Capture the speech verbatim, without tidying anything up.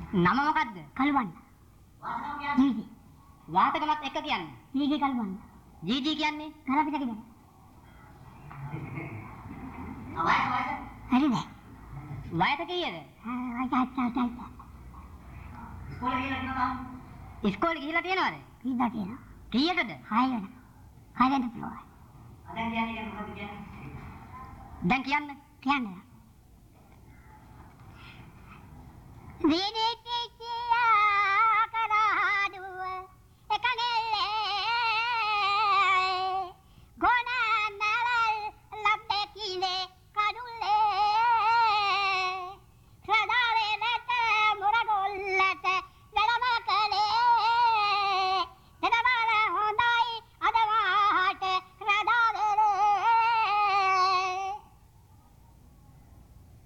නම මොකද්ද? කළුවන්න. ජීජි. වාතකමත් එක කියන්නේ. ජීජි කළුවන්න. ජීජි කියන්නේ? කරපිට කිව්වා. අවයි අවයි. හරිද? වයස කීයද? ආ තාත්තා තාත්තා. ඉස්කෝලේ ගිහිල්ලා තියෙනවද? කීයද තියෙනවා? කීයටද? හය වෙන. හය වෙන පුළුවන්. දැන් කියන්නේ මොකද කියන්නේ? දැන් කියන්න. කියන්න. වේනේ